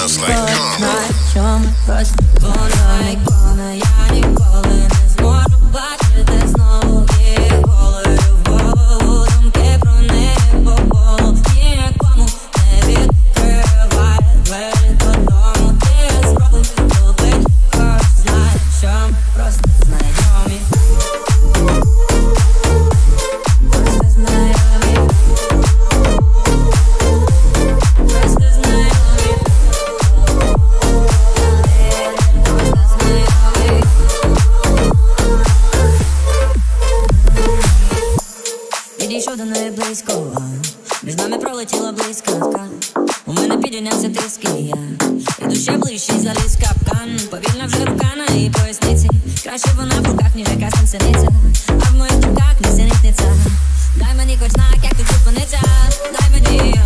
just like karma. Чому просто вона ікона, я ніколи не зможу бачити знову її голою в голову. Думки про неї по колу, нікому не відкриває двері додому. Ти спробуй зробити, кожен знає, чому просто знайомі. Просто знайомі. Просто знайомі. Підійшов до неї близько, між нами пролетіла блискавка. У мене підійнявся тиск, і я іду ще ближче, заліз в капкан. Повільно вже рука на її поясниці. Краще вона в руках, ніж якась танцівниця. А в моїх думках несенітниця. Дай мені хоч знак, як тут зупиниться. Дай мені